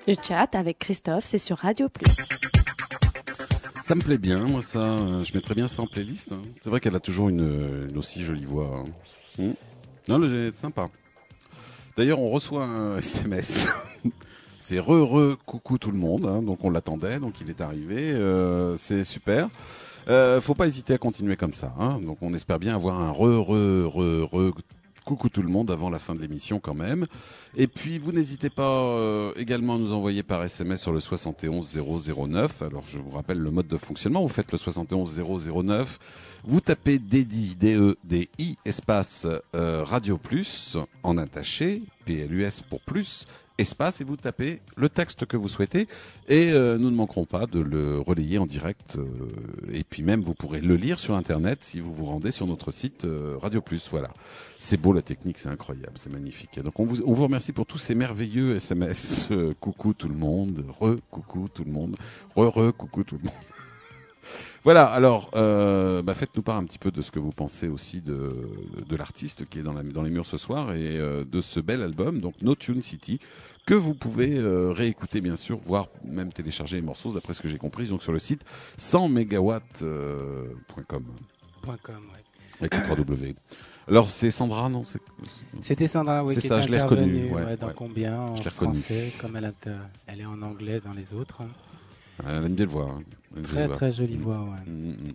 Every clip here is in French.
Le chat avec Christophe, c'est sur Radio Plus. Ça me plaît bien, moi ça. Je mettrais bien ça en playlist. Hein. C'est vrai qu'elle a toujours une aussi jolie voix. Hein. Non, c'est sympa. D'ailleurs, on reçoit un SMS. C'est coucou tout le monde. Hein. Donc on l'attendait, donc il est arrivé. C'est super. Faut pas hésiter à continuer comme ça. Hein. Donc on espère bien avoir un coucou tout le monde avant la fin de l'émission quand même. Et puis vous n'hésitez pas également à nous envoyer par SMS sur le 71 009. Alors je vous rappelle le mode de fonctionnement. Vous faites le 71 009. Vous tapez DEDI espace Radio Plus en attaché, PLUS pour plus, espace, et vous tapez le texte que vous souhaitez et nous ne manquerons pas de le relayer en direct et puis même vous pourrez le lire sur internet si vous vous rendez sur notre site Radio Plus. Voilà, c'est beau la technique, c'est incroyable, c'est magnifique. Donc on vous remercie pour tous ces merveilleux SMS. Coucou tout le monde, coucou tout le monde, coucou tout le monde. Voilà, alors faites-nous part un petit peu de ce que vous pensez aussi de l'artiste qui est dans les murs ce soir et de ce bel album, donc No Tune City, que vous pouvez réécouter bien sûr, voire même télécharger les morceaux d'après ce que j'ai compris, donc sur le site 100megawatt.com. .com, ouais. Avec le 3W. Alors c'est Sandra, non? C'était Sandra, oui, c'est qui ça, est je l'ai reconnue. intervenue dans Combien en français, comme elle est en anglais dans les autres. Elle a une belle voix. Hein. Très jolie voix, ouais.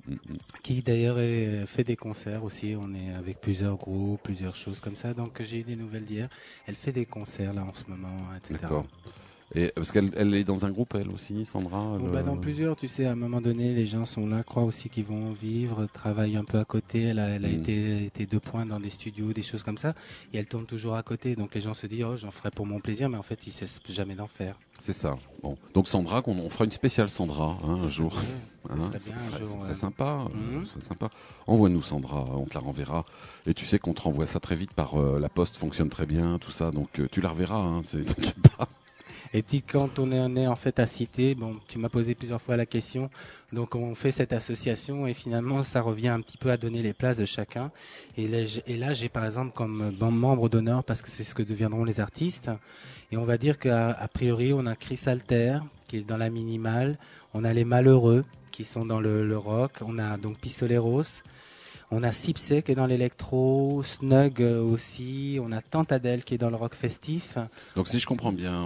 Qui d'ailleurs fait des concerts aussi. On est avec plusieurs groupes, plusieurs choses comme ça. Donc j'ai eu des nouvelles d'hier. Elle fait des concerts là en ce moment, etc. D'accord. Et parce qu'elle est dans un groupe, elle aussi, Sandra. Dans plusieurs, tu sais, à un moment donné, les gens sont là, croient aussi qu'ils vont vivre, travaillent un peu à côté. Elle a été 2 points dans des studios, des choses comme ça, et elle tourne toujours à côté. Donc les gens se disent, oh, j'en ferai pour mon plaisir, mais en fait, ils ne cessent jamais d'en faire. C'est ça. Bon, donc Sandra, on fera une spéciale Sandra un jour. Ça serait très sympa. C'est sympa. Envoie-nous Sandra, on te la renverra. Et tu sais qu'on te renvoie ça très vite par la poste, fonctionne très bien, tout ça. Donc tu la reverras. Hein, t'inquiète pas. Et puis quand on est en fait à Cité, bon, tu m'as posé plusieurs fois la question, donc on fait cette association et finalement ça revient un petit peu à donner les places de chacun. Et là j'ai par exemple comme membre d'honneur, parce que c'est ce que deviendront les artistes, et on va dire qu'à priori on a Chris Alter qui est dans la minimale, on a les Malheureux qui sont dans le rock, on a donc Pistoleros. On a Sipsey qui est dans l'électro, Snug aussi, on a Tante Adèle qui est dans le rock festif. Donc si je comprends bien,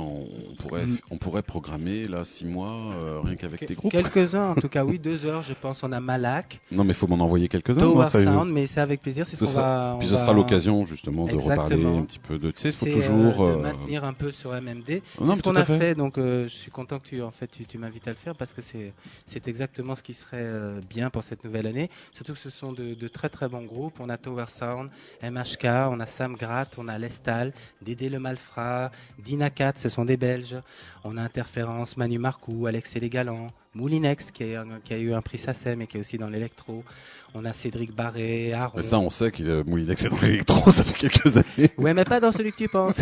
on pourrait programmer là 6 mois rien qu'avec tes groupes. Quelques-uns en tout cas, oui, 2 heures je pense. On a Malak. Non mais il faut m'en envoyer quelques-uns. Tower Sound, mais c'est avec plaisir. C'est ce sera l'occasion justement de reparler un petit peu de. Tu sais, il faut toujours de maintenir un peu sur MMD. C'est ce qu'on a fait. Donc je suis content que tu m'invites à le faire parce que c'est exactement ce qui serait bien pour cette nouvelle année. Surtout que ce sont de très très bons groupes. On a Tower Sound, MHK, on a Sam Gratt, on a Lestal, Dédé Le Malfrat, Dina Kat, ce sont des Belges. On a Interférence, Manu Marcoux, Alex et les Galants, Moulinex qui a eu un prix SACEM et qui est aussi dans l'électro. On a Cédric Barré, Aaron. Mais ça, on sait qu'il Moulinex est dans l'électro, ça fait quelques années. Ouais, mais pas dans celui que tu penses.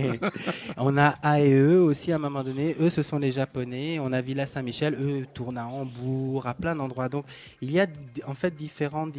On a AEE aussi à un moment donné. Eux, ce sont les Japonais. On a Villa Saint-Michel. Eux tournent à Hambourg, à plein d'endroits. Donc, il y a en fait différentes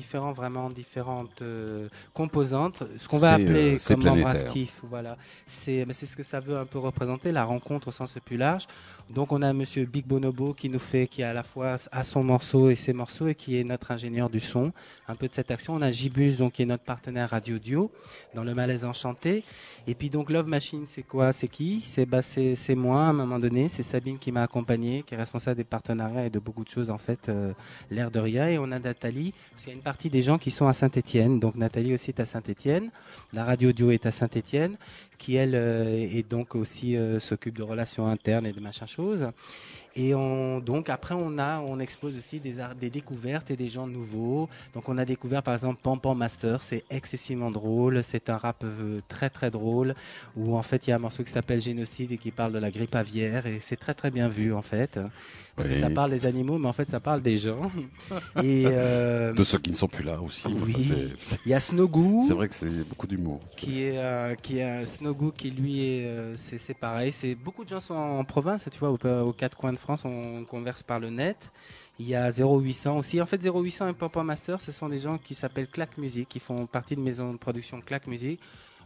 composantes. Ce qu'on va appeler comme membre actif. Voilà. C'est ce que ça veut un peu représenter, la rencontre au sens le plus large. Donc, on a Monsieur Big Bonobo qui a à la fois à son morceau et ses morceaux et qui est notre ingénieur du son. Un peu de cette action. On a Gibus, donc, qui est notre partenaire Radio Dio dans le Malaise Enchanté. Et puis donc Love Machine, c'est quoi? C'est qui? C'est moi à un moment donné. C'est Sabine qui m'a accompagné, qui est responsable des partenariats et de beaucoup de choses en fait, l'air de rien. Et on a Nathalie, parce qu'il y a une partie des gens qui sont à Saint-Étienne. Donc Nathalie aussi est à Saint-Étienne. La Radio Dio est à Saint-Étienne, qui elle est donc aussi s'occupe de relations internes et de machin choses. Et donc après on expose aussi des découvertes et des gens nouveaux. Donc on a découvert par exemple Pampan Master, c'est excessivement drôle, c'est un rap très très drôle où en fait il y a un morceau qui s'appelle Génocide et qui parle de la grippe aviaire et c'est très très bien vu en fait. Parce que ça parle des animaux, mais en fait ça parle des gens. Et de ceux qui ne sont plus là aussi. Oui. Il y a Snogoo. C'est vrai que c'est beaucoup d'humour. Qui est Snogoo qui lui c'est pareil. C'est beaucoup de gens sont en province, tu vois, aux 4 coins de France, on converse par le net. Il y a 0800 aussi. En fait, 0800 et Pampan Master, ce sont des gens qui s'appellent Clac Music, qui font partie de maison de production Clac Music.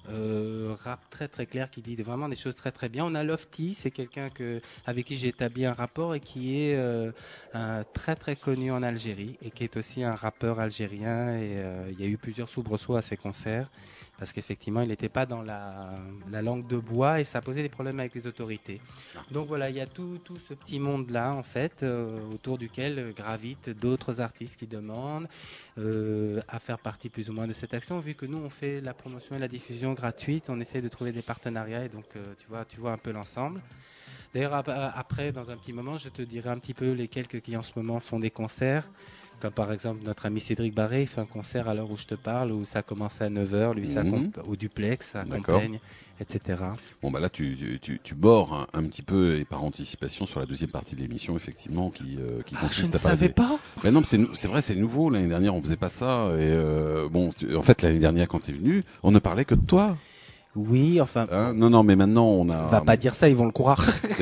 rap très très clair, qui dit vraiment des choses très très bien. On a Lofty, c'est quelqu'un avec qui j'ai établi un rapport et qui est très très connu en Algérie et qui est aussi un rappeur algérien. Et il y a eu plusieurs soubresauts à ses concerts parce qu'effectivement il n'était pas dans la langue de bois et ça posait des problèmes avec les autorités. Donc voilà, il y a tout ce petit monde là en fait autour duquel gravitent d'autres artistes qui demandent à faire partie plus ou moins de cette action. Vu que nous on fait la promotion et la diffusion gratuite, on essaie de trouver des partenariats et donc tu vois un peu l'ensemble. D'ailleurs après dans un petit moment je te dirai un petit peu les quelques qui en ce moment font des concerts. Comme par exemple notre ami Cédric Barré, il fait un concert à l'heure où je te parle, où ça commence à 9h, lui ça au duplex, à Compiègne, etc. Bon bah là tu bords un petit peu et par anticipation sur la deuxième partie de l'émission effectivement qui consiste à parler. Je ne savais pas. Mais non, c'est vrai, c'est nouveau. L'année dernière on faisait pas ça et en fait l'année dernière quand t'es venu, on ne parlait que de toi. Oui, enfin. Non, mais maintenant on a. On va pas dire ça, ils vont le croire.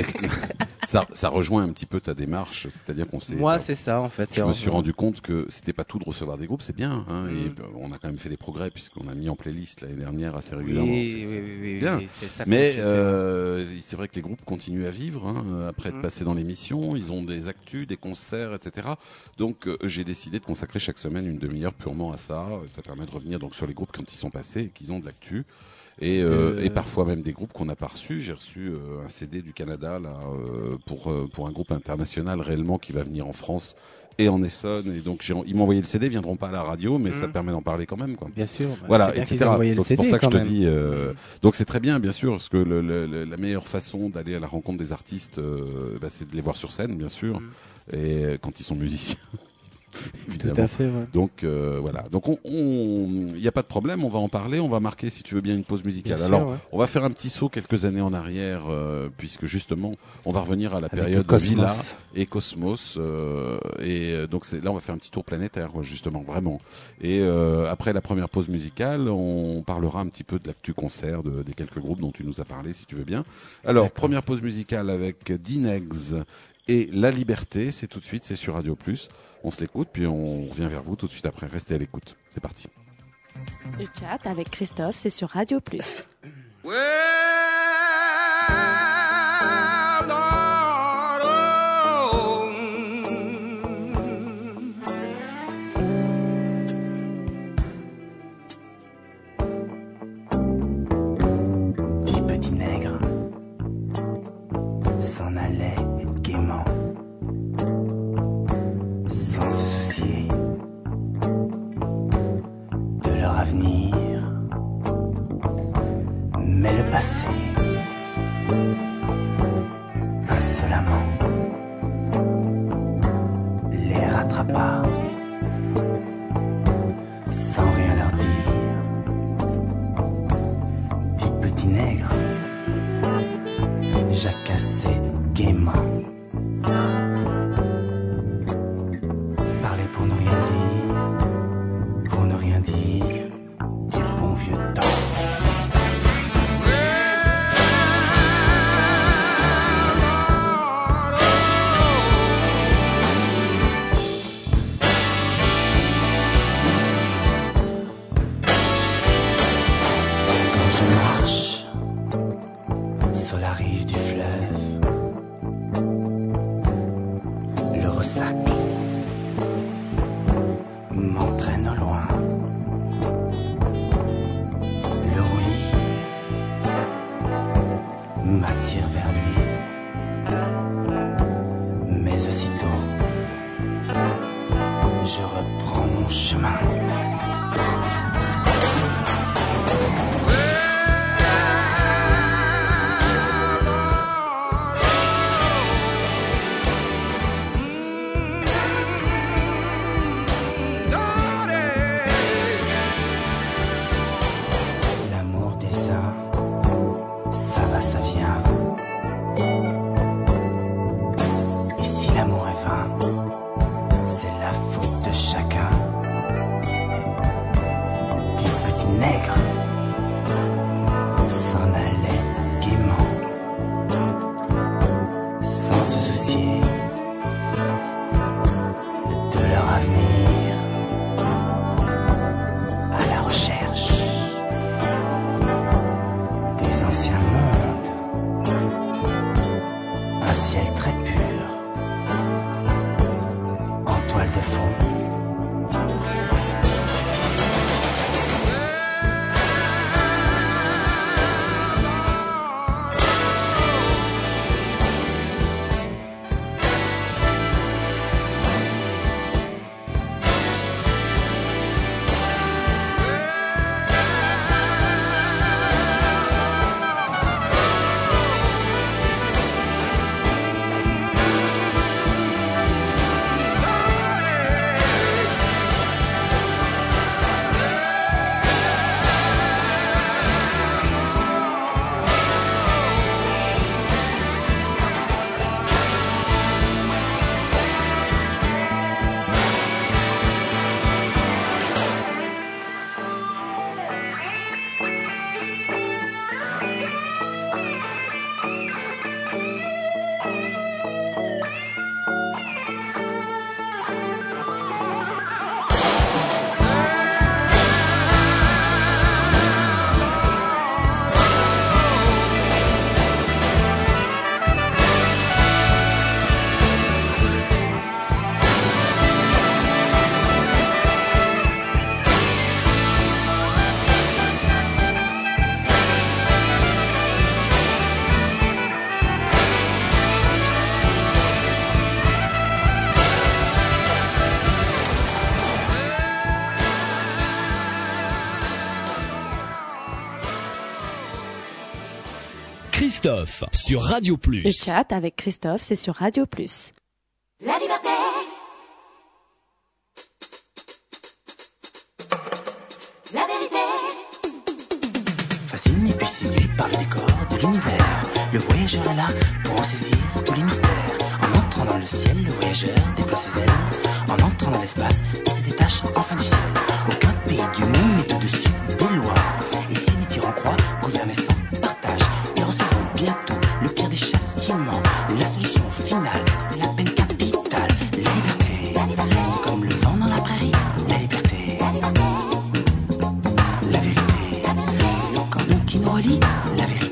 Ça rejoint un petit peu ta démarche, c'est-à-dire qu'on s'est. Moi, c'est ça en fait. Je me suis rendu compte que c'était pas tout de recevoir des groupes, c'est bien, et on a quand même fait des progrès puisqu'on a mis en playlist l'année dernière assez régulièrement. Oui, bien. C'est ça. Mais c'est vrai que les groupes continuent à vivre après être passés dans l'émission. Ils ont des actus, des concerts, etc. Donc j'ai décidé de consacrer chaque semaine une demi-heure purement à ça. Ça permet de revenir donc sur les groupes quand ils sont passés et qu'ils ont de l'actu. Et parfois même des groupes qu'on n'a pas reçus. J'ai reçu un CD du Canada là pour un groupe international réellement qui va venir en France et en Essonne. Et donc ils m'ont envoyé le CD, ils viendront pas à la radio, mais ça permet d'en parler quand même, quoi. Bien sûr. Voilà, etc. Donc c'est pour ça que je te dis. Donc c'est très bien, bien sûr, parce que la meilleure façon d'aller à la rencontre des artistes, c'est de les voir sur scène, bien sûr, et quand ils sont musiciens. Évidemment. Tout à fait. Ouais. Donc voilà. Donc il n'y a pas de problème. On va en parler. On va marquer, si tu veux bien, une pause musicale. Bien Alors, sûr, ouais. On va faire un petit saut quelques années en arrière, puisque justement, on va revenir à la période Villa et Cosmos. Et donc là, on va faire un petit tour planétaire, justement, vraiment. Et après la première pause musicale, on parlera un petit peu de l'actu concert des quelques groupes dont tu nous as parlé, si tu veux bien. Alors, première pause musicale avec Dinex et La Liberté. C'est tout de suite. C'est sur Radio Plus. On se l'écoute, puis on revient vers vous tout de suite après. Restez à l'écoute. C'est parti. Le chat avec Christophe, c'est sur Radio Plus. Dix petits nègres s'en allaient gaiement, sans se soucier de leur avenir. Mais le passé, insolemment, les rattrapa, sans rien leur dire. Dix petits nègres jacassaient gaiement, parler pour ne rien dire, pour ne rien dire, du bon vieux temps. Quand je marche sur la rive du fleuve, le ressac m'entraîne au loin. Le roulis m'attire vers lui. Mais aussitôt, je reprends mon chemin. L'amour des uns, ça va, ça vient. Et si l'amour est vain, c'est la faute de chacun. Dix petits nègres s'en allaient gaiement, sans se soucier de leur avenir, à la recherche Christophe sur Radio Plus. Le chat avec Christophe, c'est sur Radio Plus. La liberté. La vérité. Fasciné puis séduit par le décor de l'univers, le voyageur est là pour en saisir tous les mystères. En entrant dans le ciel, le voyageur déploie ses ailes. En entrant dans l'espace, il se détache enfin du ciel. Aucun pays du monde n'est au-dessus des lois. Et si les tyrans croient gouverner sans partage, ils recevront bientôt le pire des châtiments. La solution finale, c'est la peine capitale. La liberté, c'est comme le vent dans la prairie. La liberté, la vérité, c'est le cordon qui nous relie. La vérité.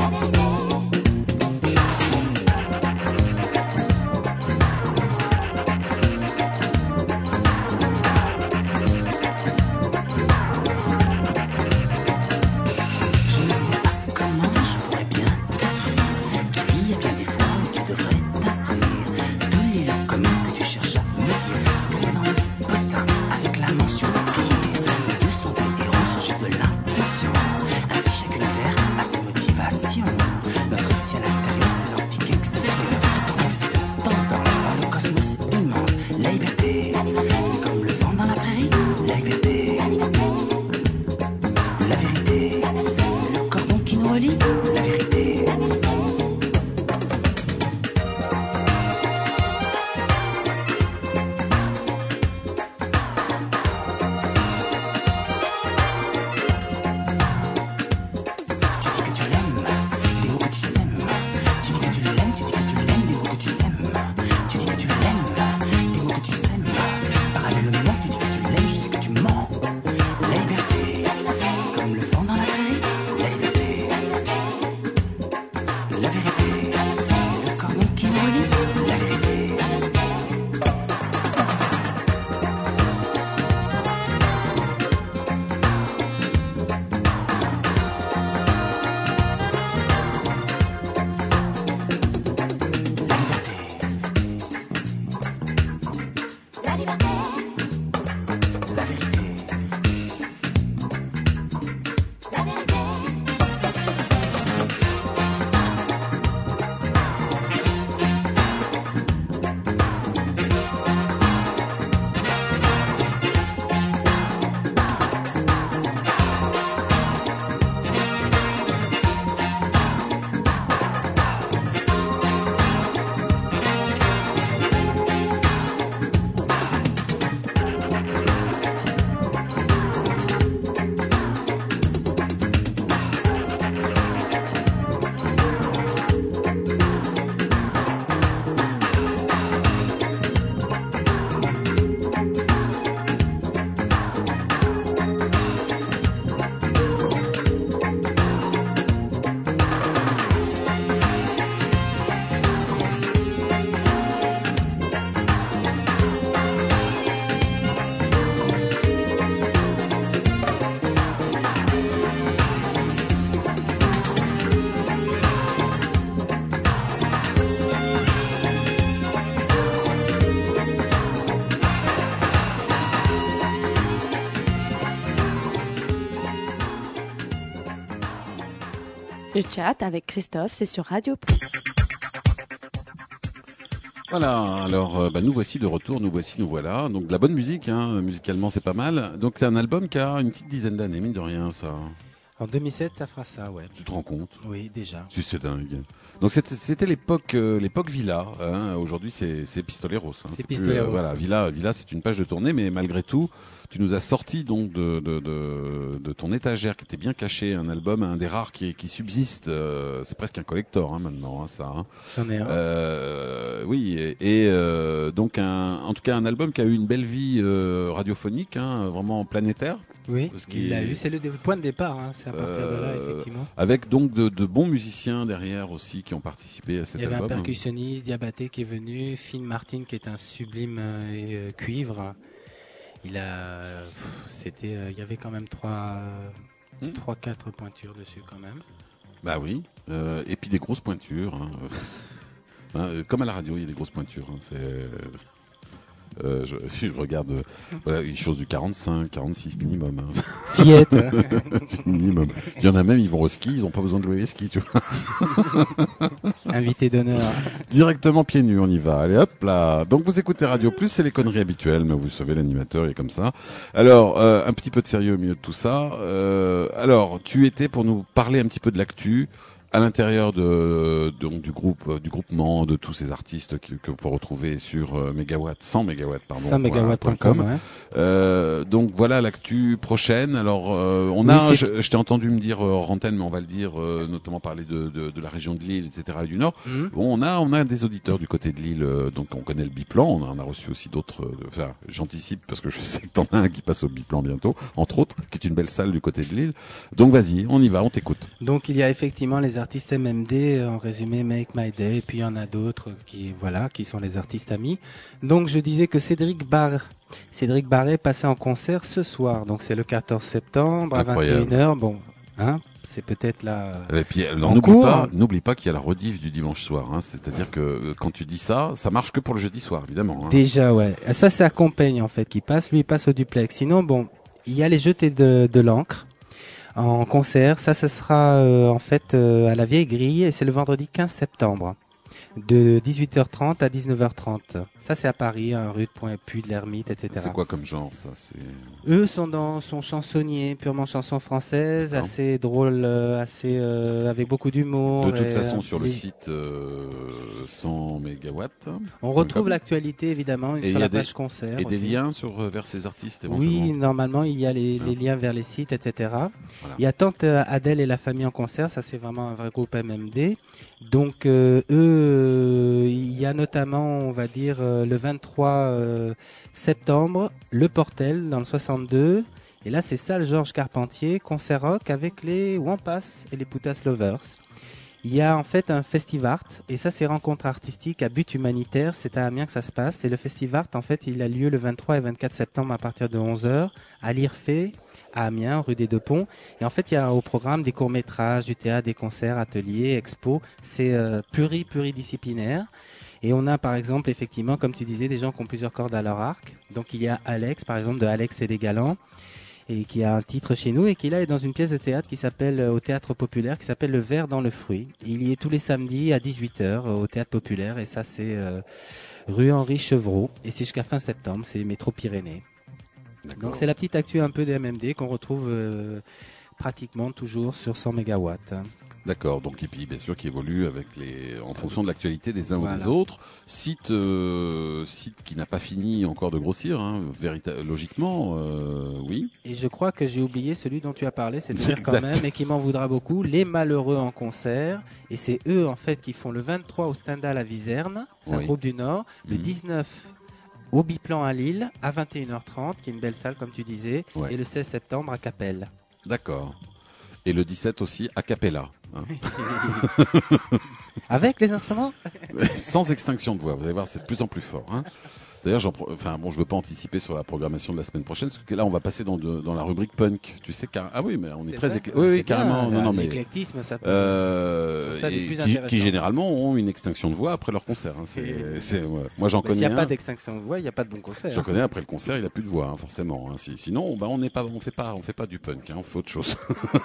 Le chat avec Christophe, c'est sur Radio Plus. Voilà, alors nous voici de retour, nous voilà. Donc de la bonne musique, hein, musicalement c'est pas mal. Donc c'est un album qui a une petite dizaine d'années, mine de rien, ça. En 2007, ça fera ça, ouais. Tu te rends compte? Oui, déjà. C'est dingue. Donc c'était l'époque Villa. Hein. Aujourd'hui c'est Pistoleros. Hein. C'est Pistoleros. Voilà, Villa c'est une page de tournée, mais malgré tout, tu nous as sorti donc de ton étagère qui était bien caché un album, un des rares qui subsiste. C'est presque un collector hein, maintenant, hein, ça. Hein. C'en est un. Oui, et donc en tout cas un album qui a eu une belle vie radiophonique, hein, vraiment planétaire. Oui, il l'a eu, c'est le point de départ, hein, c'est à partir de là, effectivement. Avec donc de bons musiciens derrière aussi qui ont participé à cet album. Il y avait un percussionniste, Diabaté, qui est venu, Finn Martin qui est un sublime cuivre. Il y avait quand même 3-4 pointures dessus quand même. Bah oui, et puis des grosses pointures. Hein. Comme à la radio, il y a des grosses pointures. Hein, Je regarde, voilà, une chose du 45, 46 minimum. Hein. Fillette. Minimum. Il y en a même, ils vont au ski, ils ont pas besoin de louer les skis, tu vois. Invité d'honneur. Directement pieds nus, on y va. Allez hop là. Donc vous écoutez Radio Plus, c'est les conneries habituelles, mais vous savez, l'animateur il est comme ça. Alors, un petit peu de sérieux au milieu de tout ça. Alors, tu étais pour nous parler un petit peu de l'actu à l'intérieur du groupement de tous ces artistes que vous pouvez retrouver sur Megawatt, 100 Megawatt, pardon. 100 Megawatt.com, ouais. Donc voilà l'actu prochaine. Alors je t'ai entendu me dire hors antenne, mais on va le dire, notamment parler de la région de Lille, etc. et du Nord. Bon, on a des auditeurs du côté de Lille, donc on connaît le biplan. On a reçu aussi d'autres. Enfin, j'anticipe parce que je sais que t'en as un qui passe au biplan bientôt, entre autres, qui est une belle salle du côté de Lille. Donc vas-y, on y va, on t'écoute. Donc il y a effectivement les artistes MMD, en résumé Make My Day, et puis il y en a d'autres qui sont les artistes amis. Donc je disais que Cédric Barret passait en concert ce soir, donc c'est le 14 septembre Incroyable. À 21h. Bon, hein, c'est peut-être là. Et puis n'oublie pas qu'il y a la rediff du dimanche soir. Hein, c'est-à-dire que quand tu dis ça marche que pour le jeudi soir, évidemment. Hein. Déjà, ouais. Ça c'est Accompagne en fait qui passe. Lui il passe au duplex. Sinon, bon, il y a les Jetés de l'encre. En concert, ça ce sera en fait à la Vieille Grille et c'est le vendredi 15 septembre de 18h30 à 19h30. Ça c'est à Paris, rue de Pont-et-Puy, de l'Ermite, etc. C'est quoi comme genre ça? Eux sont chansonniers, purement chansons françaises, assez drôles, avec beaucoup d'humour. De toute façon, sur le site 100 mégawatts, on retrouve l'actualité évidemment sur la page concert. Et aussi. des liens vers ces artistes éventuellement. Oui, normalement il y a les liens vers les sites, etc. Voilà. Il y a Tante Adèle et la famille en concert, ça c'est vraiment un vrai groupe MMD. Donc eux, il y a notamment, on va dire, le 23 septembre, le Portel dans le 62. Et là, c'est salle Georges Carpentier, concert rock avec les Wampas et les Putas Lovers. Il y a en fait un Festivart, et ça c'est rencontre artistique à but humanitaire, c'est à Amiens que ça se passe. Et le Festivart, en fait, il a lieu le 23 et 24 septembre à partir de 11h à l'IRFE, à Amiens, rue des Deux Ponts. Et en fait, il y a au programme des courts-métrages, du théâtre, des concerts, ateliers, expos. C'est pluridisciplinaire. Et on a par exemple, effectivement, comme tu disais, des gens qui ont plusieurs cordes à leur arc. Donc il y a Alex, par exemple, de Alex et des Galants, et qui a un titre chez nous, et qui là est dans une pièce de théâtre qui s'appelle, au Théâtre Populaire, qui s'appelle Le Ver dans le fruit. Il y est tous les samedis à 18h au Théâtre Populaire, et ça c'est rue Henri Chevreau, et c'est jusqu'à fin septembre, c'est métro Pyrénées. D'accord. Donc c'est la petite actu un peu des MMD qu'on retrouve pratiquement toujours sur 100 mégawatts. D'accord, donc et puis bien sûr qui évolue en fonction de l'actualité des uns ou des autres. Site qui n'a pas fini encore de grossir, hein, logiquement, oui. Et je crois que j'ai oublié celui dont tu as parlé, c'est dire quand même, et qui m'en voudra beaucoup, Les Malheureux en concert. Et c'est eux en fait qui font le 23 au Stendhal à Viserne, c'est un groupe du Nord, le 19 au Biplan à Lille à 21h30, qui est une belle salle comme tu disais, et le 16 septembre à Capelle. D'accord. Et le 17 aussi a cappella. Hein. Avec les instruments Sans extinction de voix, vous allez voir, c'est de plus en plus fort. Hein. D'ailleurs, je veux pas anticiper sur la programmation de la semaine prochaine, parce que là, on va passer dans la rubrique punk. Tu sais, ah oui, mais on est très carrément. Non, mais l'éclectisme, ça peut. Ça qui généralement ont une extinction de voix après leur concert. Hein. Moi, j'en connais. S'il n'y a pas d'extinction de voix, il n'y a pas de bon concert. J'en connais. Après le concert, il a plus de voix, hein, forcément. Hein. Sinon, on fait pas du punk. Hein, on fait autre chose.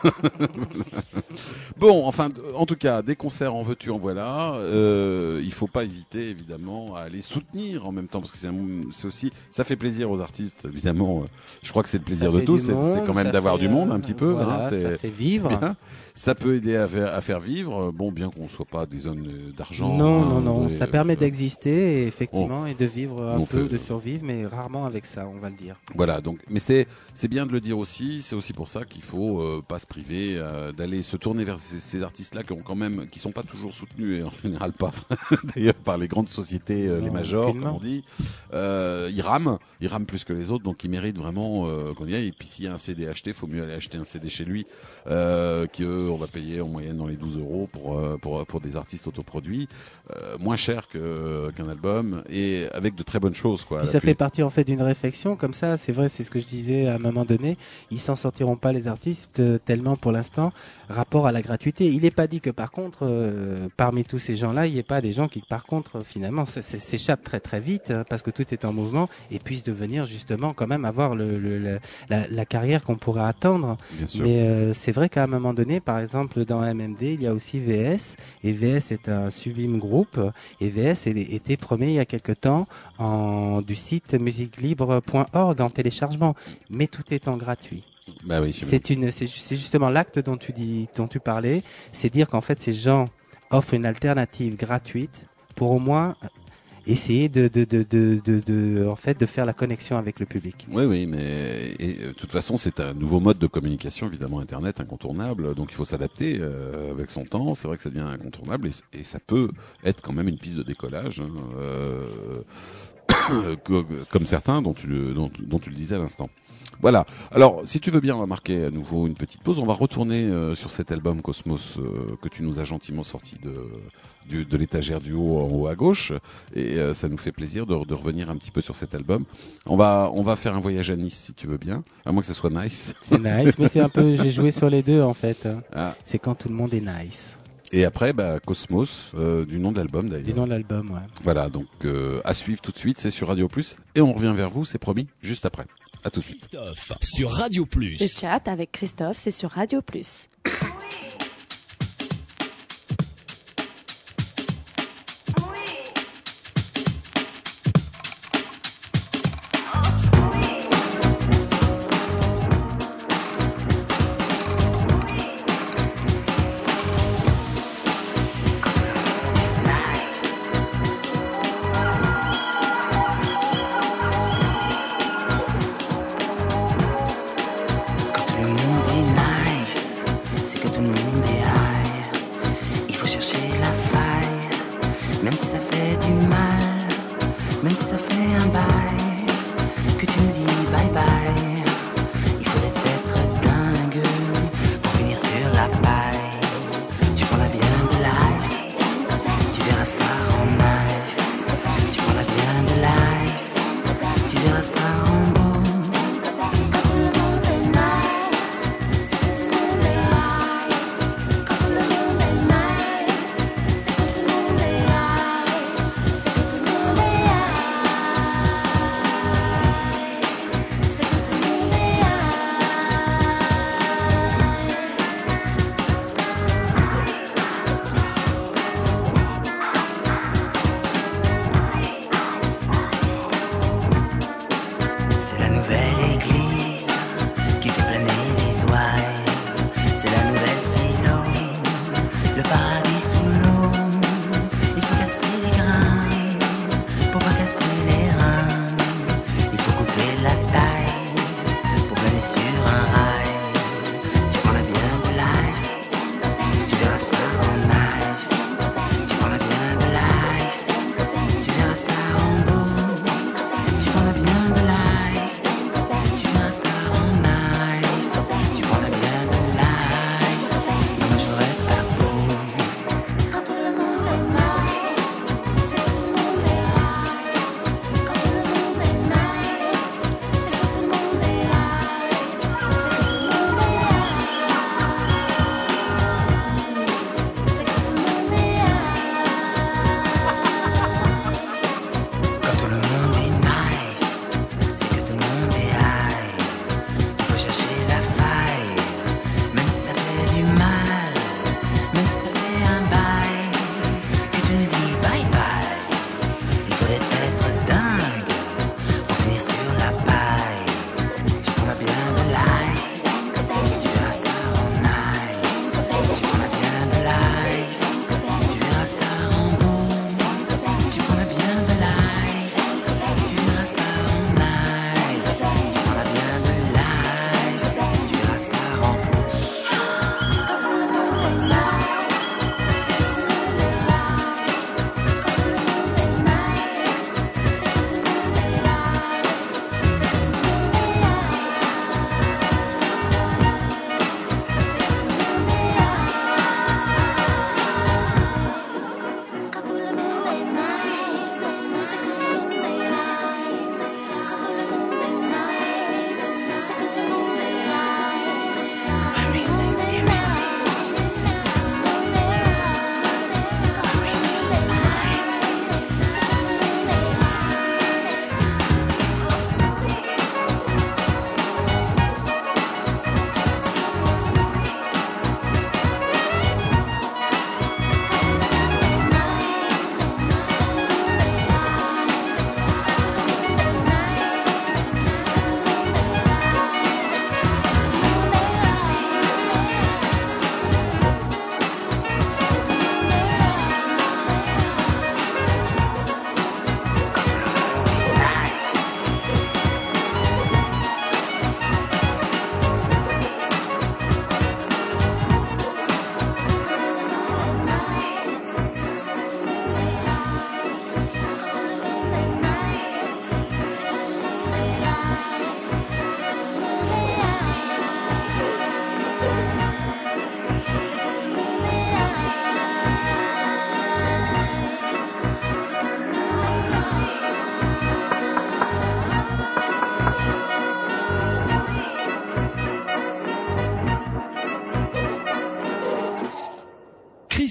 Bon, enfin, en tout cas, des concerts en veux-tu, en voilà. Il faut pas hésiter, évidemment, à aller soutenir en même temps, parce que c'est aussi, ça fait plaisir aux artistes, évidemment. Je crois que c'est le plaisir de tous, c'est quand même d'avoir du monde un petit peu. Voilà, hein, ça fait vivre. Ça peut aider à faire vivre. Bon, bien qu'on soit pas des zones d'argent. Non, ça permet d'exister, effectivement, et de vivre un peu, de survivre, mais rarement avec ça, on va le dire. Voilà, donc, mais c'est bien de le dire aussi. C'est aussi pour ça qu'il faut pas se priver d'aller se tourner vers ces artistes-là qui sont pas toujours soutenus, et en général pas d'ailleurs par les grandes sociétés, les majors, comme on dit. Ils rament plus que les autres, donc ils méritent vraiment qu'on y aille. Et puis s'il y a un CD acheté, faut mieux aller acheter un CD chez lui, on va payer en moyenne dans les 12 € pour des artistes autoproduits, moins cher qu'un album, et avec de très bonnes choses, quoi. Puis ça fait partie en fait d'une réflexion comme ça. C'est vrai, c'est ce que je disais à un moment donné. Ils s'en sortiront pas, les artistes, tellement pour l'instant rapport à la gratuité. Il n'est pas dit que par contre, parmi tous ces gens-là, il n'y ait pas des gens qui par contre finalement s'échappent très très vite, parce parce que tout est en mouvement, et puisse devenir justement quand même avoir la carrière qu'on pourrait attendre. Bien sûr. Mais c'est vrai qu'à un moment donné, par exemple dans MMD, il y a aussi VS, et VS est un sublime groupe, et VS était premier il y a quelque temps du site musiquelibre.org en téléchargement, mais tout étant gratuit. Bah oui, c'est justement l'acte dont tu parlais, c'est dire qu'en fait ces gens offrent une alternative gratuite pour au moins essayer en fait de faire la connexion avec le public. Oui, mais de toute façon, c'est un nouveau mode de communication, évidemment, Internet incontournable, donc il faut s'adapter avec son temps. C'est vrai que ça devient incontournable et ça peut être quand même une piste de décollage, comme certains dont tu le disais à l'instant. Voilà. Alors, si tu veux bien, on va marquer à nouveau une petite pause. On va retourner sur cet album Cosmos que tu nous as gentiment sorti de l'étagère du haut en haut à gauche. Et ça nous fait plaisir de revenir un petit peu sur cet album. On va faire un voyage à Nice, si tu veux bien. À moins que ce soit nice. C'est nice, mais c'est un peu, j'ai joué sur les deux, en fait. Ah. C'est quand tout le monde est nice. Et après, Cosmos, du nom de l'album d'ailleurs. Du nom de l'album, ouais. Voilà, donc à suivre tout de suite, c'est sur Radio Plus. Et on revient vers vous, c'est promis, juste après. À tout de suite. Christophe sur Radio Plus. Le chat avec Christophe, c'est sur Radio Plus.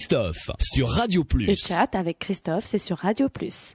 Christophe sur Radio Plus. Le chat avec Christophe, c'est sur Radio Plus.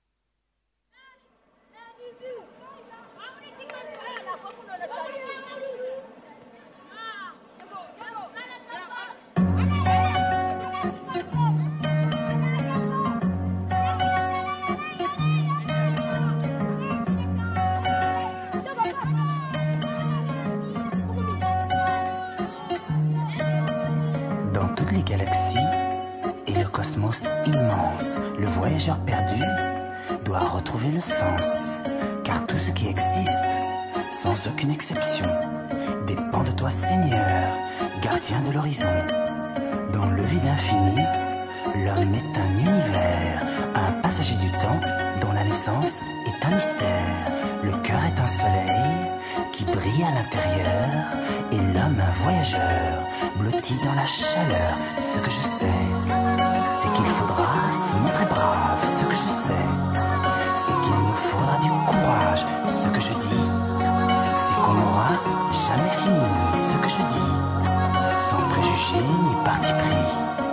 Dans toutes les galaxies et le cosmos immense, le voyageur perdu doit retrouver le sens. Car tout ce qui existe, sans aucune exception, dépend de toi, Seigneur, gardien de l'horizon. Dans le vide infini, l'homme est un univers, un passager du temps dont la naissance est un mystère. Le cœur est un soleil qui brille à l'intérieur et l'homme un voyageur blotti dans la chaleur. Ce que je sais, c'est qu'il faudra se montrer brave. Ce que je sais, c'est qu'il nous faudra du courage. Ce que je dis, c'est qu'on n'aura jamais fini. Ce que je dis, sans préjugés ni parti pris.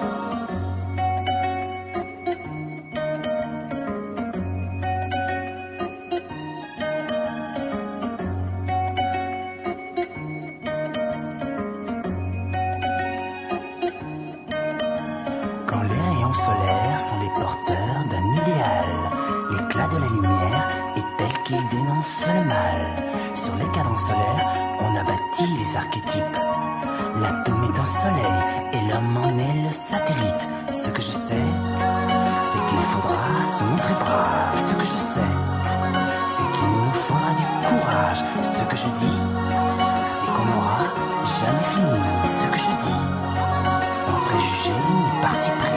Quand les rayons solaires sont les porteurs d'un idéal, l'éclat de la lumière est tel qu'il dénonce le mal. Sur les cadrans solaires, on a bâti les archétypes. L'atome est un soleil et l'homme en est le satellite. Ce que je sais, c'est qu'il faudra se montrer brave. Ce que je sais, c'est qu'il nous faudra du courage. Ce que je dis, c'est qu'on n'aura jamais fini. Ce que je dis, sans préjugés ni parti pris.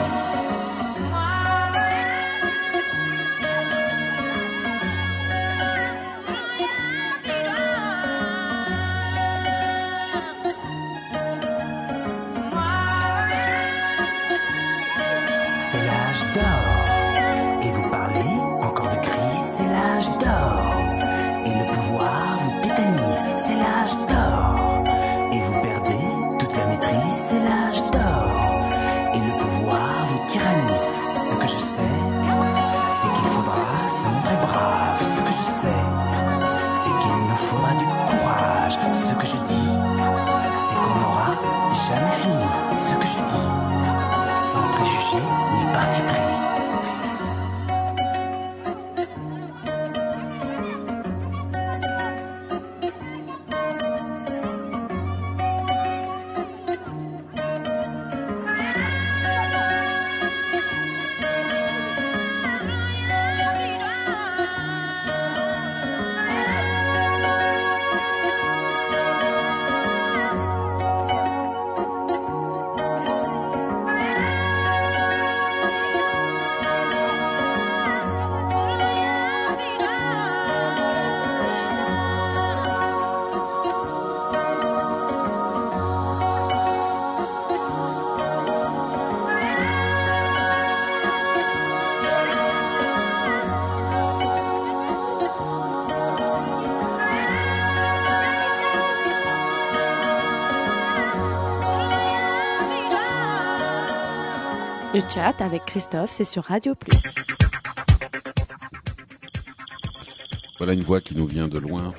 C'est l'âge d'or. Et vous parlez encore de crise, c'est l'âge d'or. Et le pouvoir vous tétanise, c'est l'âge d'or. Et vous perdez toute la maîtrise, c'est l'âge d'or. Et le pouvoir vous tyrannise. Ce que je sais, c'est qu'il faudra se montrer brave. Ce que je sais, c'est qu'il nous faudra du courage. Ce que je dis, c'est qu'on n'aura jamais fini. Ce que je dis, sans préjugés ni parti pris. Le chat avec Christophe, c'est sur Radio Plus. Voilà une voix qui nous vient de loin.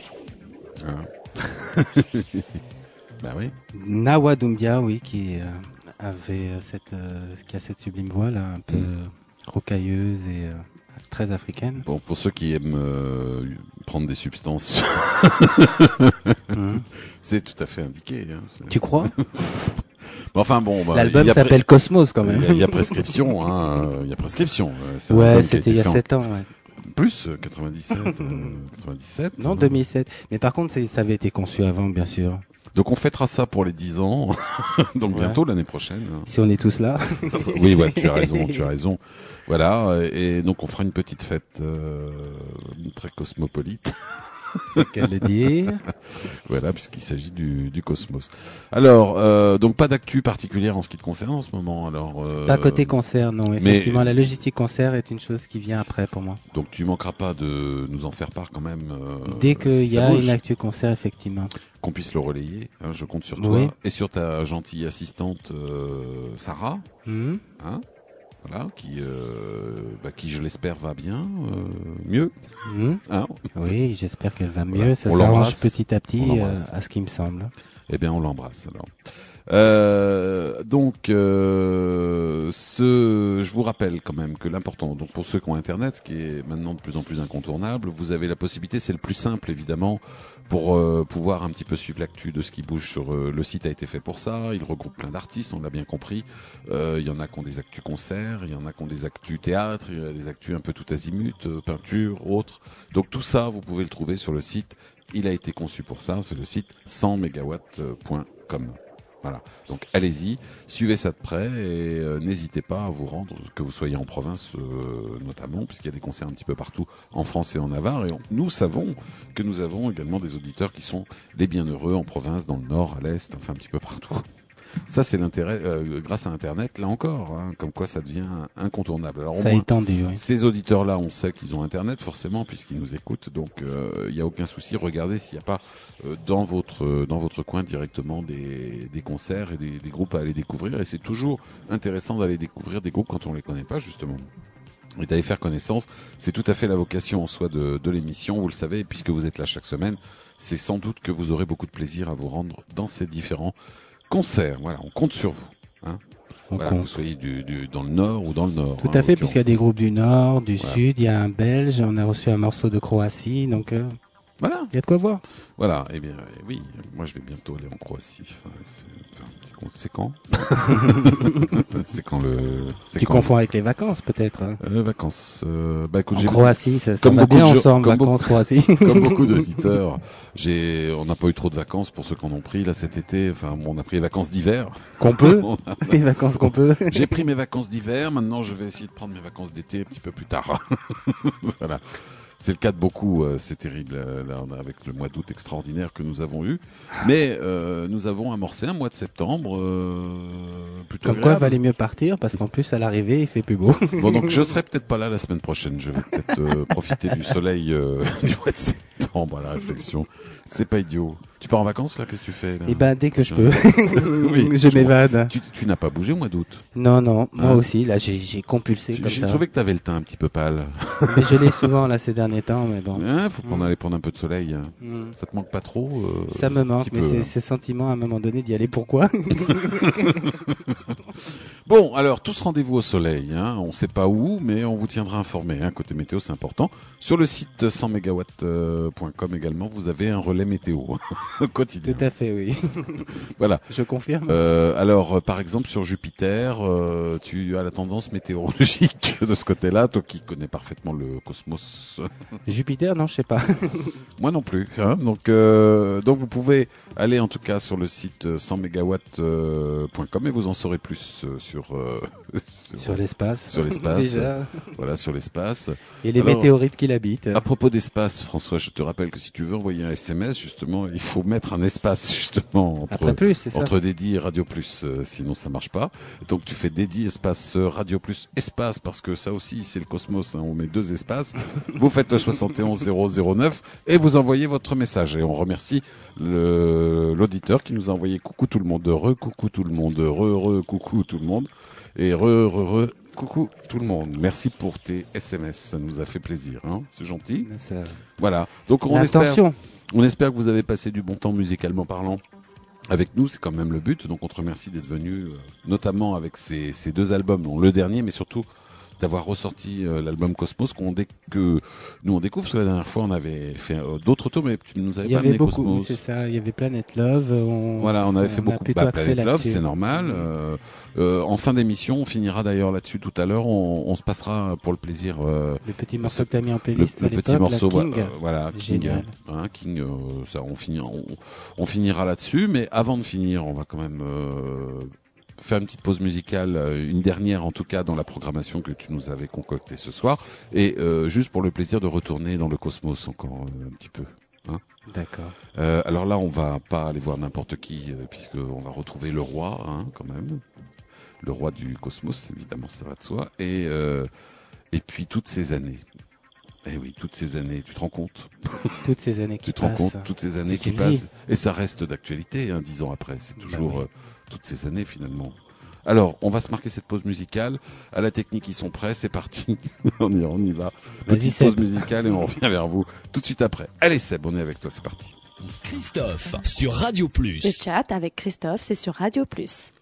Bah oui. Nawa Doumbia, oui, qui a cette sublime voix là, un peu rocailleuse et très africaine. Bon, pour ceux qui aiment prendre des substances, c'est tout à fait indiqué. Hein. Tu crois? Enfin bon, bah, l'album s'appelle Cosmos quand même. Il y a prescription, hein. Il y a prescription. Ouais, c'était il y a 7 ans. Ouais. Plus 97, 97. Non, 2007. Mais par contre, ça avait été conçu avant, bien sûr. Donc on fêtera ça pour les 10 ans. Donc bientôt l'année prochaine. Si on est tous là. Oui, ouais, tu as raison. Voilà, et donc on fera une petite fête très cosmopolite. C'est qu'à le dire. Voilà, puisqu'il s'agit du cosmos. Alors, donc pas d'actu particulière en ce qui te concerne en ce moment. Alors, pas côté concert, non. Effectivement, la logistique concert est une chose qui vient après pour moi. Donc tu manqueras pas de nous en faire part quand même. Dès qu'il y a une actu concert, effectivement. Qu'on puisse le relayer. Hein, je compte sur toi et sur ta gentille assistante Sarah. Hein, voilà, qui je l'espère va bien, mieux. Hein, oui, j'espère qu'elle va mieux. Voilà, ça s'arrange petit à petit, à ce qui me semble. Eh bien, on l'embrasse alors. Donc, je vous rappelle quand même que l'important, donc pour ceux qui ont Internet, ce qui est maintenant de plus en plus incontournable, vous avez la possibilité, c'est le plus simple évidemment, pour pouvoir un petit peu suivre l'actu de ce qui bouge sur le site a été fait pour ça. Il regroupe plein d'artistes, on l'a bien compris. Il y en a qui ont des actus concerts, il y en a qui ont des actus théâtre, il y a des actus un peu tout azimut, peinture, autres. Donc tout ça, vous pouvez le trouver sur le site. Il a été conçu pour ça, c'est le site 100megawatts.com. Voilà. Donc allez-y, suivez ça de près et n'hésitez pas à vous rendre, que vous soyez en province notamment, puisqu'il y a des concerts un petit peu partout en France et en Navarre. Et nous savons que nous avons également des auditeurs qui sont les bienheureux en province, dans le nord, à l'est, enfin un petit peu partout. Ça, c'est l'intérêt, grâce à Internet, là encore, hein, comme quoi ça devient incontournable. Alors, ça a étendu, oui. Ces auditeurs-là, on sait qu'ils ont Internet, forcément, puisqu'ils nous écoutent, donc il n'y a aucun souci. Regardez s'il n'y a pas dans votre coin directement des concerts et des groupes à aller découvrir. Et c'est toujours intéressant d'aller découvrir des groupes quand on les connaît pas, justement. Et d'aller faire connaissance, c'est tout à fait la vocation en soi de l'émission, vous le savez, puisque vous êtes là chaque semaine, c'est sans doute que vous aurez beaucoup de plaisir à vous rendre dans ces différents concerts. Voilà, on compte sur vous. Hein. Voilà, que vous soyez dans le nord ou dans le nord. Tout à fait, puisqu'il y a des groupes du nord, du sud, il y a un belge, on a reçu un morceau de Croatie, donc voilà. Il y a de quoi voir. Voilà, eh bien oui, moi je vais bientôt aller en Croatie. C'est quand C'est quand Tu confonds avec les vacances peut-être. Vacances. Écoute, en Croatie, ça va bien ensemble, vacances Croatie. Comme beaucoup d'auditeurs, on n'a pas eu trop de vacances pour ceux qui en ont pris là cet été. Enfin, on a pris les vacances d'hiver. Qu'on peut. Les vacances qu'on peut. J'ai pris mes vacances d'hiver. Maintenant, je vais essayer de prendre mes vacances d'été un petit peu plus tard. Voilà. C'est le cas de beaucoup, c'est terrible, là, avec le mois d'août extraordinaire que nous avons eu. Mais nous avons amorcé un mois de septembre plutôt Comme agréable. Quoi, valait mieux partir, parce qu'en plus, à l'arrivée, il fait plus beau. Bon, donc je serai peut-être pas là la semaine prochaine. Je vais peut-être profiter du soleil du mois de septembre à la réflexion. C'est pas idiot. Tu pars en vacances, là? Qu'est-ce que tu fais, là? Eh ben, dès que je peux. Oui, je m'évade. Tu n'as pas bougé au mois d'août? Non, moi aussi. Là, j'ai compulsé comme ça. J'ai trouvé que t'avais le teint un petit peu pâle. Mais je l'ai souvent, là, ces derniers temps, mais bon. Faut aller prendre un peu de soleil. Ça te manque pas trop? Ça me manque, mais c'est ce sentiment, à un moment donné, d'y aller. Pourquoi? Bon, alors, tous rendez-vous au soleil, hein. On sait pas où, mais on vous tiendra informé, hein. Côté météo, c'est important. Sur le site 100megawatts.com également, vous avez un relais météo. Quotidien. Tout à fait, oui. Voilà. Je confirme. Alors, par exemple, sur Jupiter, tu as la tendance météorologique de ce côté-là, toi qui connais parfaitement le cosmos. Jupiter, non, je sais pas. Moi non plus. Hein. Donc vous pouvez aller en tout cas sur le site 100megawatts.com et vous en saurez plus sur l'espace. Sur l'espace. Déjà. Voilà, sur l'espace. Et les météorites qui l'habitent. À propos d'espace, François, je te rappelle que si tu veux envoyer un SMS, justement, il faut mettre un espace justement entre dédi et Radio Plus, sinon ça marche pas. Donc tu fais dédi espace Radio Plus espace, parce que ça aussi c'est le cosmos, hein, on met 2 espaces. Vous faites le 71 009 et vous envoyez votre message. Et on remercie l'auditeur qui nous a envoyé coucou tout le monde, coucou tout le monde, coucou tout le monde et coucou tout le monde. Merci pour tes SMS, ça nous a fait plaisir, hein. C'est gentil. Voilà. Donc on espère que vous avez passé du bon temps musicalement parlant avec nous, c'est quand même le but. Donc on te remercie d'être venu, notamment avec ces 2 albums, dont le dernier, mais surtout d'avoir ressorti l'album Cosmos que nous on découvre, parce que la dernière fois on avait fait d'autres tours, mais tu nous avais pas amené Cosmos. Oui, c'est ça, il y avait Planet Love. On avait fait beaucoup de Planet Love, c'est normal. En fin d'émission, on finira d'ailleurs là-dessus tout à l'heure, on se passera pour le plaisir. Le petit morceau que tu as mis en playlist le petit morceau, King. Voilà, génial. King, ça, on finira là-dessus, mais avant de finir, on va quand même faire une petite pause musicale, une dernière en tout cas dans la programmation que tu nous avais concoctée ce soir, et juste pour le plaisir de retourner dans le cosmos encore un petit peu. Hein. D'accord. Alors là, on va pas aller voir n'importe qui, puisqu'on va retrouver le roi, hein, quand même. Le roi du cosmos, évidemment, ça va de soi. Et puis toutes ces années. Eh oui, toutes ces années, tu te rends compte? Toutes ces années qui passent. Tu te rends compte? Toutes ces années qui passent. Et ça reste d'actualité, hein, 10 ans après. C'est toujours toutes ces années, finalement. Alors, on va se marquer cette pause musicale. À la technique, ils sont prêts, c'est parti. on y va. Petite pause musicale et on revient vers vous tout de suite après. Allez Seb, on est avec toi, c'est parti. Christophe sur Radio Plus. Le chat avec Christophe, c'est sur Radio Plus.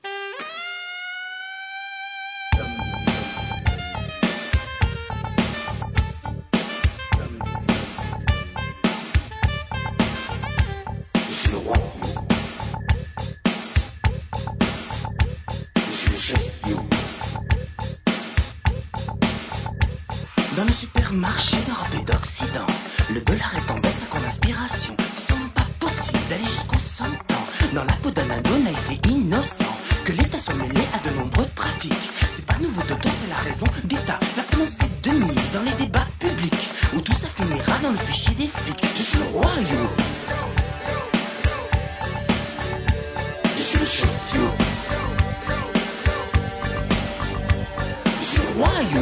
Dans le supermarché d'Europe et d'Occident, le dollar est en baisse à con inspiration. C'est sans pas possible d'aller jusqu'au 100 ans. Dans la peau d'un ado naïf et innocent, que l'État soit mêlé à de nombreux trafics. C'est pas nouveau Toto, c'est la raison d'État. La prononcée de mise dans les débats publics, où tout ça finira dans le fichier des flics. Je suis le roi, yo. Je suis le chef, yo. Je suis le roi, yo.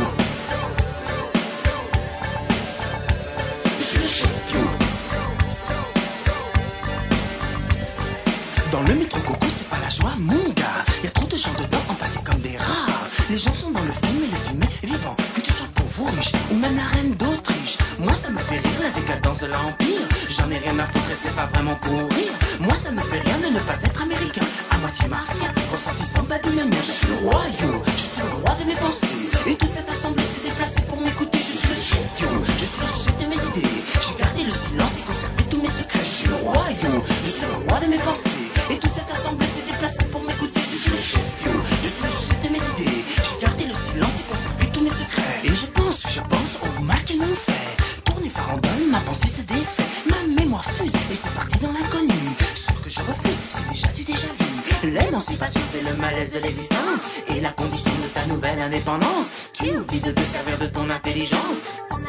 Dans le métro coco, c'est pas la joie, mon gars. Y'a trop de gens dedans entassés comme des rats. Les gens sont dans le film et le film est vivant. Que tu sois pauvre ou riche, ou même la reine d'Autriche. Moi ça me fait rire la décadence de l'Empire. J'en ai rien à foutre et c'est pas vraiment pour rire. Moi ça me fait rien de ne pas être américain. À moitié martien, ressortissant babylonien. Je suis le roi, yo. Je suis le roi de mes pensées. Et toute cette assemblée s'est déplacée pour m'écouter. Je suis le chef, yo. Je suis le chef de mes idées. J'ai gardé le silence et conservé tous mes secrets. Je suis le roi, yo. Je suis le roi de mes pensées. Et toute cette assemblée s'est déplacée pour m'écouter. Je suis le chef, yo. Je suis le chef de mes idées. J'ai gardé le silence et conservé tous mes secrets. Et je pense au mal qu'ils m'ont fait. Tourner farandole, ma pensée se défait. Ma mémoire fuse et c'est parti dans l'inconnu. Ce que je refuse, c'est déjà du déjà vu. L'émancipation, c'est le malaise de l'existence. Et la condition de ta nouvelle indépendance. Tu oublies de te servir de ton intelligence.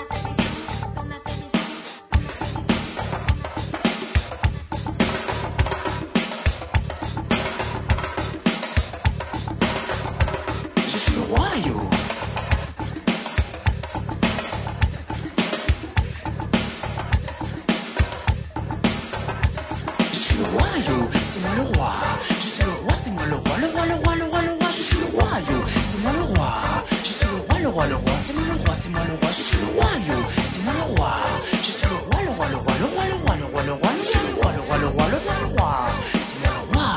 Je suis le roi, yo. Je suis le roi, yo. C'est moi le roi. Je suis le roi, c'est moi le roi. Le roi, le roi, le roi, le roi. Je suis le roi, yo. C'est moi le roi. Je suis le roi, le roi, le roi. C'est moi le roi, c'est moi le roi. Je suis le roi, yo. C'est moi le roi. Je suis le roi, le roi, le roi, le roi, le roi, le roi, le roi. Je suis le roi, le roi, le roi, le roi, le roi. C'est moi le roi.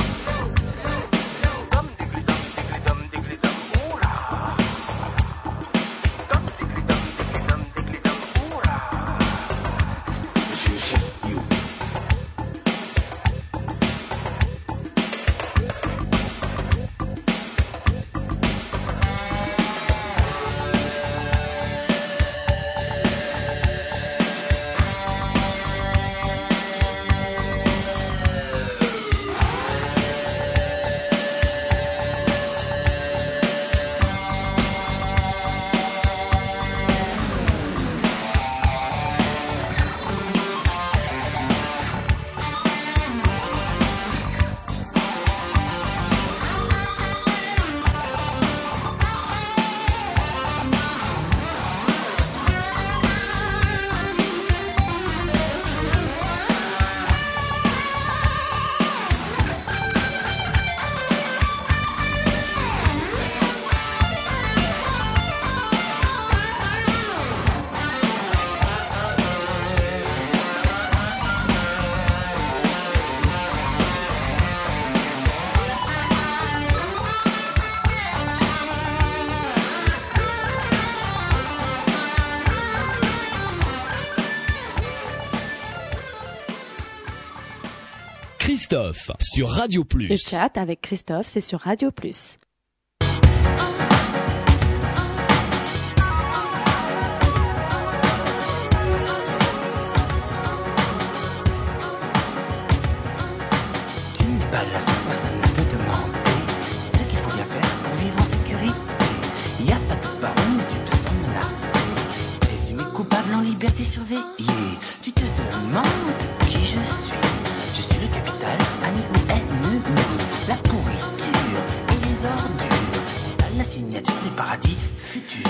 Christophe sur Radio Plus. Le chat avec Christophe, c'est sur Radio Plus. Tu n'es pas la seule personne à te demander ce qu'il faut bien faire pour vivre en sécurité. Y a pas de parole, mais tu te sens menacé. Présumé coupable en liberté surveillée. Tu te demandes qui je suis. Je suis le capital, ami ou ennemi. La pourriture et les ordures, c'est ça la signature des paradis futurs.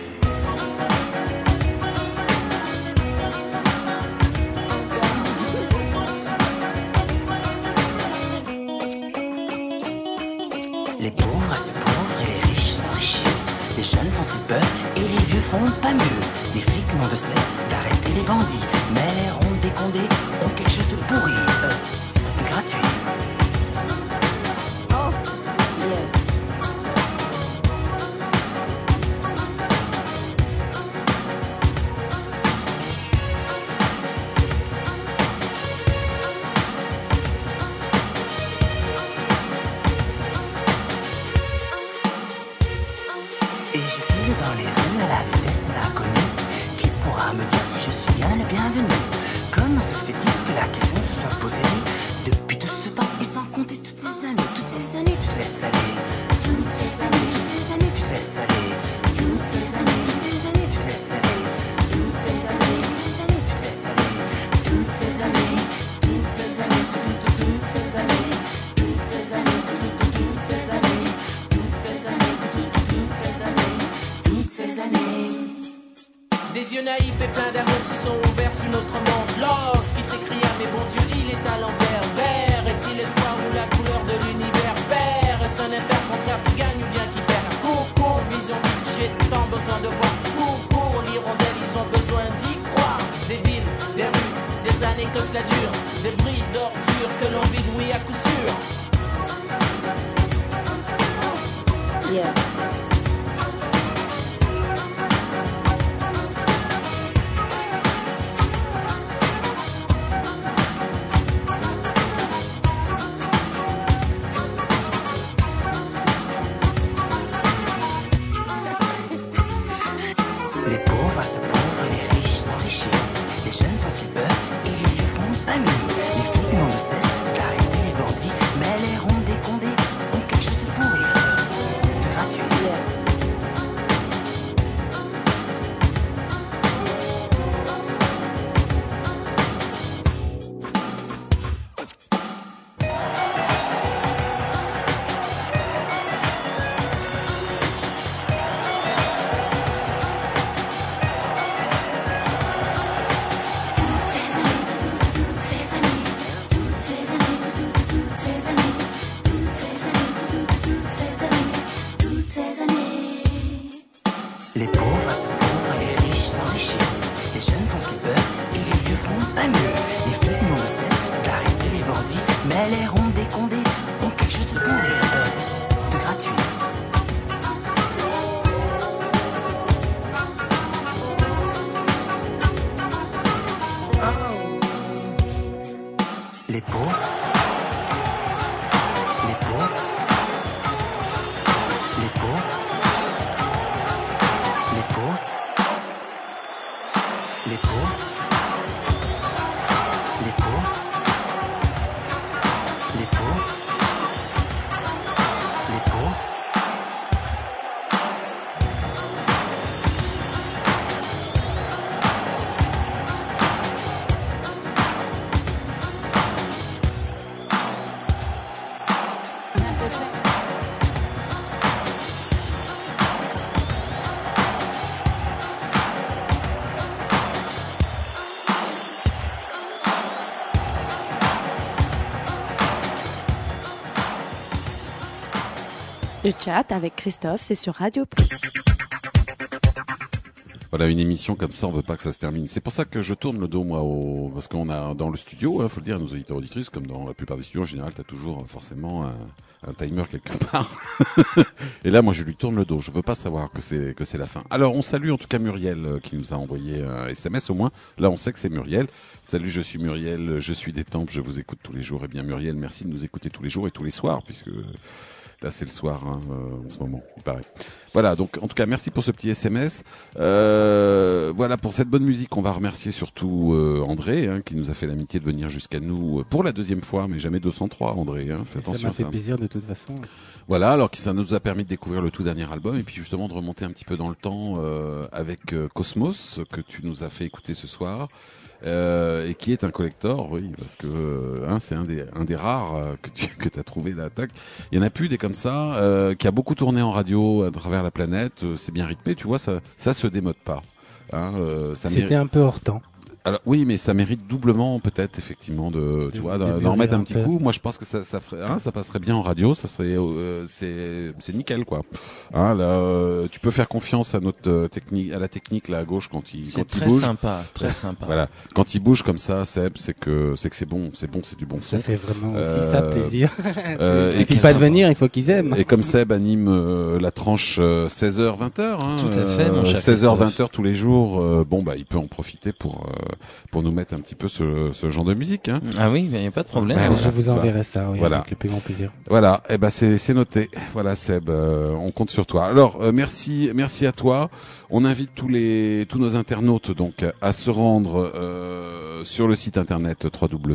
Les pauvres restent pauvres et les riches s'enrichissent. Les jeunes font ce qu'ils peuvent et les vieux font pas mieux. Les flics n'ont de cesse d'arrêter les bandits, mais les rondes des condés ont quelque chose de pourri, de gratuit. Et je file dans les rues à la vitesse de l'inconnu. Qui pourra me dire si je suis bien le bienvenu? Comment se fait-il que la question se soit posée depuis tout ce temps et sans compter toutes ces années, tu te laisses aller. Toutes ces années, tu te laisses aller. Toutes ces années, tu te laisses aller. Toutes ces années, tu te laisses aller. Toutes ces années, toutes ces années, toutes ces années, toutes ces années, toutes ces années, toutes ces années, toutes ces années, toutes ces années. Des yeux naïfs et pleins d'amour se sont ouverts sur notre monde. Lorsqu'il s'écria, mais bon Dieu, il est à l'envers. Vert est-il l'espoir ou la couleur de l'univers? Vert est-ce un impair contraire qui gagne ou bien qui perd? Pour vision vite, j'ai tant besoin de voir. Pour l'hirondelle, ils ont besoin d'y croire. Des villes, des rues, des années que cela dure. Des bris d'ordures que l'on vide, oui, à coup sûr. Yeah. Les pauvres restent pauvres et les riches s'enrichissent. Les jeunes font ce qu'ils peuvent et les vieux font pas mieux. Les flics n'ont de cesse d'arrêter les bandits, mais les rondes des condés ont quelque chose de pourri, de gratuit. Les pauvres restent pauvres et les riches s'enrichissent. Les jeunes font ce qu'ils peuvent et les vieux font pas mieux. Les flics n'ont de cesse d'arrêter les bandits, mais les rondes des condés ont quelque chose de pourri, de gratuit. Les pauvres, les pauvres, les pauvres, les pauvres, les pauvres, les pauvres, les pauvres, les pauvres. Le chat avec Christophe, c'est sur Radio Plus. Voilà, une émission comme ça, on veut pas que ça se termine. C'est pour ça que je tourne le dos, moi, parce qu'on a dans le studio, faut le dire à nos auditeurs auditrices, comme dans la plupart des studios, en général, t'as toujours forcément un timer quelque part. Et là, moi, je lui tourne le dos. Je veux pas savoir que c'est la fin. Alors, on salue en tout cas Muriel qui nous a envoyé un SMS au moins. Là, on sait que c'est Muriel. Salut, je suis Muriel, je suis des Tempes, je vous écoute tous les jours. Eh bien, Muriel, merci de nous écouter tous les jours et tous les soirs, puisque Là, c'est le soir en ce moment, il paraît. Voilà, donc en tout cas, merci pour ce petit SMS. Voilà, pour cette bonne musique, on va remercier surtout André, qui nous a fait l'amitié de venir jusqu'à nous pour la deuxième fois, mais jamais 203, André. Fais attention. Ça m'a fait plaisir de toute façon. Voilà, alors que ça nous a permis de découvrir le tout dernier album et puis justement de remonter un petit peu dans le temps avec Cosmos, que tu nous as fait écouter ce soir. Et qui est un collector, oui, parce que c'est un des rares que tu as trouvé là. Il y en a plus des comme ça, qui a beaucoup tourné en radio à travers la planète. C'est bien rythmé, tu vois, ça se démode pas. C'était un peu hors temps. Alors oui, mais ça mérite doublement peut-être effectivement d'en remettre un petit coup. Moi, je pense que ça ferait, ça passerait bien en radio. Ça serait, c'est nickel quoi. Là, tu peux faire confiance à notre technique, à la technique là à gauche quand il bouge. C'est très sympa. Voilà, quand il bouge comme ça, Seb, c'est que c'est bon, c'est du bon son. Ça fait vraiment aussi ça plaisir. Et puis pas de venir, il faut qu'ils aiment. Et comme Seb anime la tranche 16h 20h, tout à fait, mon cher 16h 20h tous les jours, il peut en profiter pour nous mettre un petit peu ce genre de musique. Ah oui, il n'y a pas de problème. Je vous enverrai ça, oui, voilà. Avec le plus grand plaisir. Voilà, c'est noté. Voilà Seb, on compte sur toi. Alors merci à toi. On invite tous nos internautes donc à se rendre sur le site internet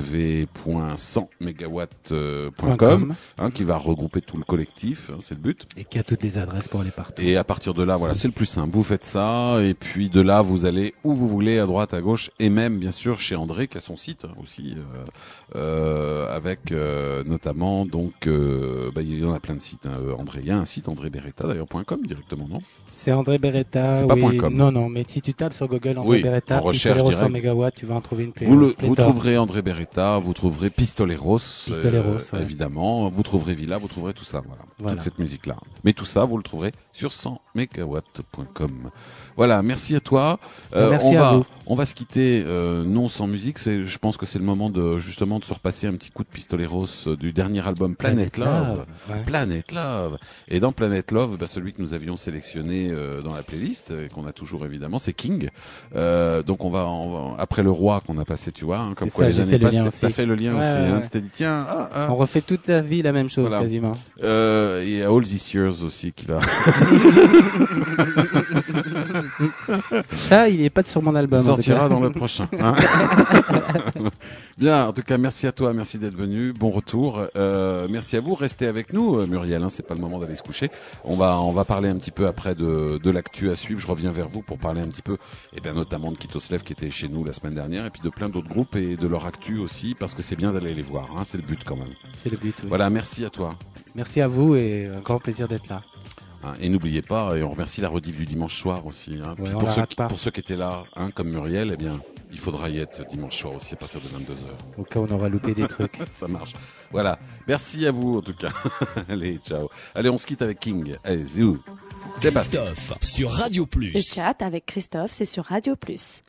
www.100megawatt.com qui va regrouper tout le collectif, c'est le but. Et qui a toutes les adresses pour aller partout. Et à partir de là, voilà, c'est le plus simple. Vous faites ça et puis de là vous allez où vous voulez, à droite, à gauche et même bien sûr chez André qui a son site aussi avec notamment donc il y en a plein de sites. André, il y a un site André Beretta d'ailleurs.com directement, non? C'est André Beretta. C'est pas .com. Non, mais si tu tapes sur Google André Beretta, en recherche 100 mégawatts, tu vas en trouver une vous trouverez André Beretta, vous trouverez Pistoleros, évidemment, vous trouverez Villa, vous trouverez tout ça, voilà. Toute cette musique-là. Mais tout ça, vous le trouverez sur 100megawatt.com. Voilà, merci à toi. Merci à vous. On va se quitter non sans musique. Je pense que c'est le moment de justement de se repasser un petit coup de Pistoleros du dernier album Planet Love. Ouais. Planet Love. Et dans Planet Love, celui que nous avions sélectionné dans la playlist et qu'on a toujours évidemment, c'est King. Donc on va après le roi qu'on a passé, tu vois, comme quoi les années passent. T'as fait le lien aussi. Tu t'es dit tiens. On refait toute la vie la même chose quasiment. Il y a All These Years aussi qui va. Ça, il n'est pas sur mon album. Il sortira dans le prochain. Bien, en tout cas, merci à toi, merci d'être venu. Bon retour. Merci à vous. Restez avec nous, Muriel. C'est pas le moment d'aller se coucher. On va parler un petit peu après de l'actu à suivre. Je reviens vers vous pour parler un petit peu, notamment de Kitoslev qui était chez nous la semaine dernière, et puis de plein d'autres groupes et de leur actu aussi, parce que c'est bien d'aller les voir. C'est le but quand même. C'est le but. Oui. Voilà, merci à toi. Merci à vous et un grand plaisir d'être là. Et n'oubliez pas, et on remercie la rediff du dimanche soir aussi. Ouais, pour ceux qui étaient là, comme Muriel, il faudra y être dimanche soir aussi à partir de 22h. Au cas où on aura loupé des trucs. Ça marche. Voilà. Merci à vous en tout cas. Allez, ciao. Allez, on se quitte avec King. Allez, zou. C'est parti. Christophe sur Radio Plus. Le chat avec Christophe, c'est sur Radio Plus.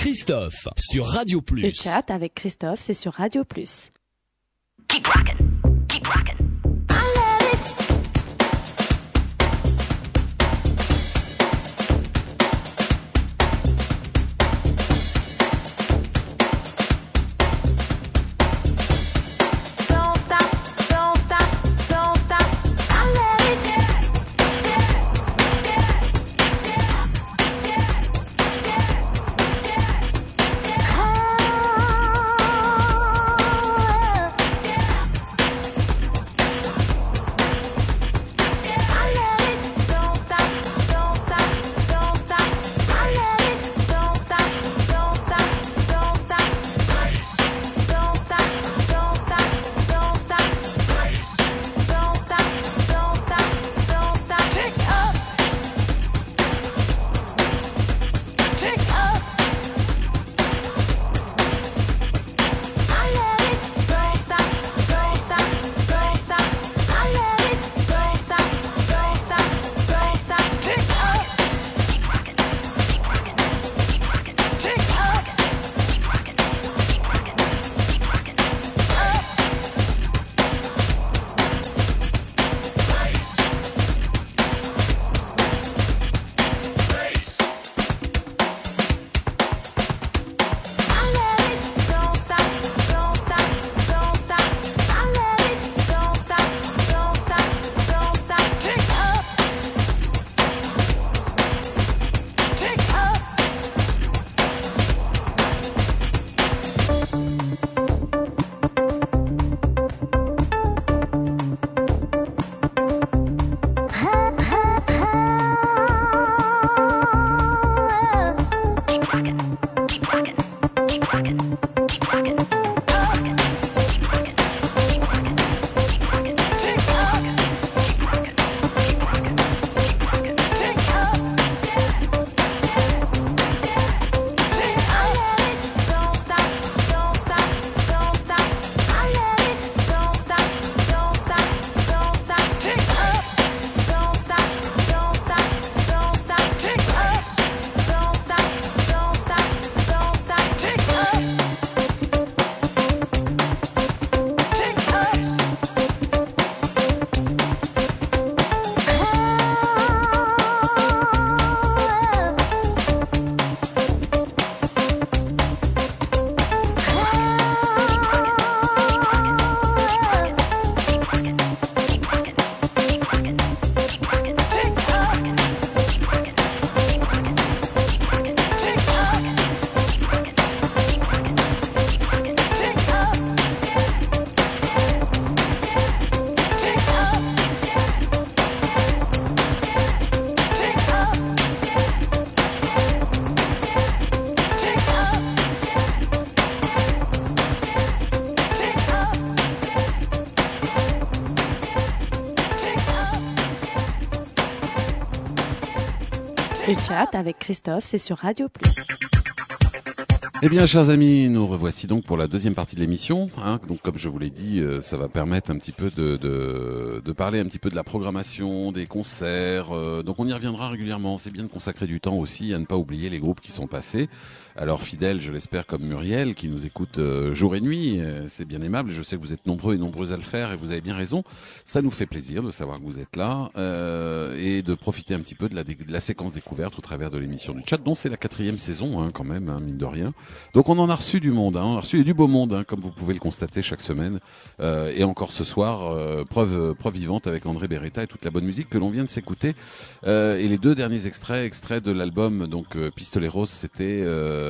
Christophe sur Radio Plus. Le chat avec Christophe, c'est sur Radio Plus. Keep rockin', keep rockin'. Le chat avec Christophe, c'est sur Radio Plus. Eh bien, chers amis, nous revoici donc pour la deuxième partie de l'émission. Donc, comme je vous l'ai dit, ça va permettre un petit peu de parler un petit peu de la programmation, des concerts. Donc, on y reviendra régulièrement. C'est bien de consacrer du temps aussi à ne pas oublier les groupes qui sont passés. Alors, fidèles, je l'espère, comme Muriel, qui nous écoute jour et nuit. C'est bien aimable. Je sais que vous êtes nombreux et nombreuses à le faire et vous avez bien raison. Ça nous fait plaisir de savoir que vous êtes là et de profiter un petit peu de la séquence découverte au travers de l'émission du chat, dont c'est la 4e saison, quand même, mine de rien. Donc on en a reçu du monde, on a reçu du beau monde, comme vous pouvez le constater chaque semaine. Et encore ce soir, preuve vivante avec André Beretta et toute la bonne musique que l'on vient de s'écouter. Et les deux derniers extraits de l'album, donc Pistoleros, c'était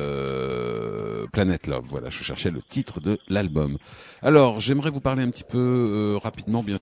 Planet Love. Voilà, je cherchais le titre de l'album. Alors, j'aimerais vous parler un petit peu rapidement, bien